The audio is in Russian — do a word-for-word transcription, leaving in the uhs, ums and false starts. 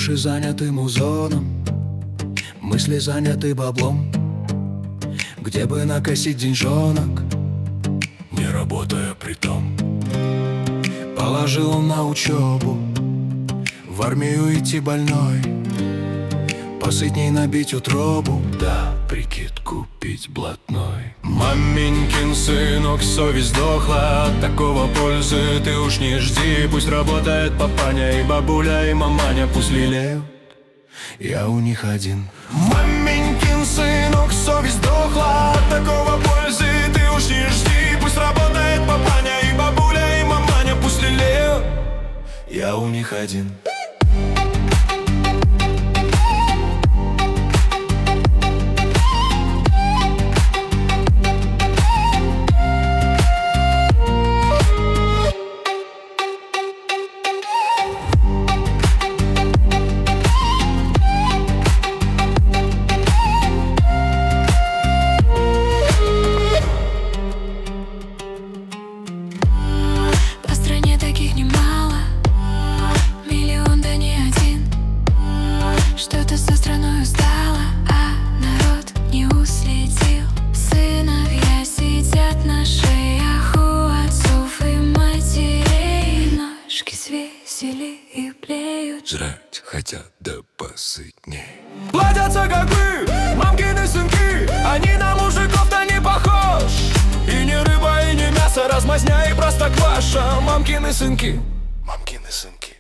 Уши заняты музоном, мысли заняты баблом. Где бы накосить деньжонок, не работая при том. Положил он на учебу, в армию идти больной, посытней набить утробу, да прикид купить блатной. Маменькин сынок, совесть сдохла, от такого пользы ты уж не жди. Пусть работает папаня и бабуля, и маманя, пусть лелеют, я у них один. Маменькин сынок, совесть сдохла, от такого пользы ты уж не жди. Пусть работает папаня и бабуля, и маманя, пусть лелеют, я у них один. Что-то со страной устала, а народ не уследил. Сыновья сидят на шеях у отцов и матерей. Ножки свесили и блеют, жрать хотят да посытней. Плодятся как бы мамкины сынки, они на мужиков-то не похож. И не рыба, и не мясо, размазня и простокваша. Мамкины сынки, мамкины сынки.